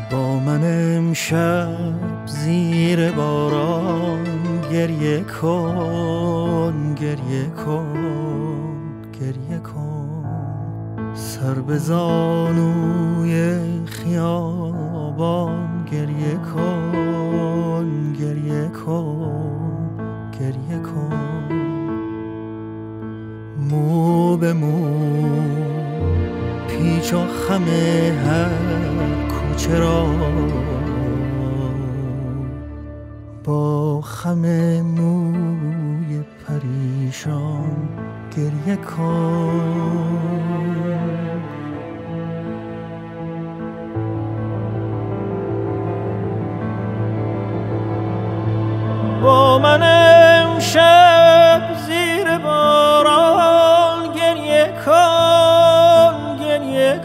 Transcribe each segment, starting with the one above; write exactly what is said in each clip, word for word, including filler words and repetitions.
با من امشب زیر باران گریه کن، گریه کن، گریه کن. سر به زانوی خیابان گریه کن، گریه کن، گریه کن. مو به مو پیچ و خم هر کوچه را با خم موی پریشان گریه کن. با من امشب زیر باران گریه کن، گریه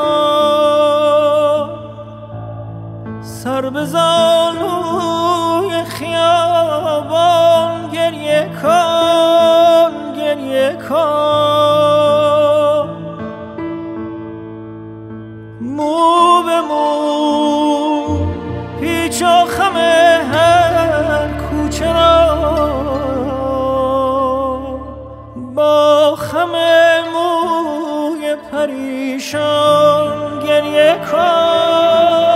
کن. سر به زانوی خیابان گریه کن، گریه کن. مو به مو پیچ و خم هر کوچه را با خم موی پریشان گریه کن.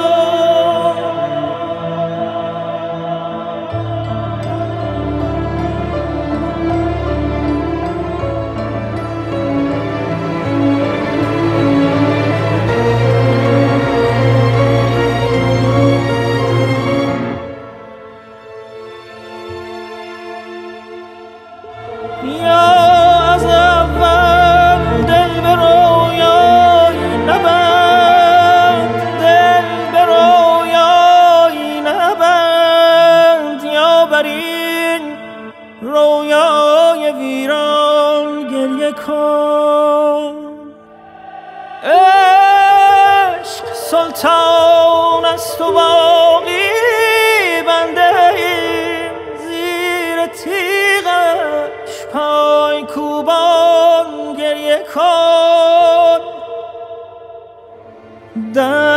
رویای ویران گریه کن. عشق سلطان است و باقی بنده ایم زیر تیغش پای کوبان گریه کن. در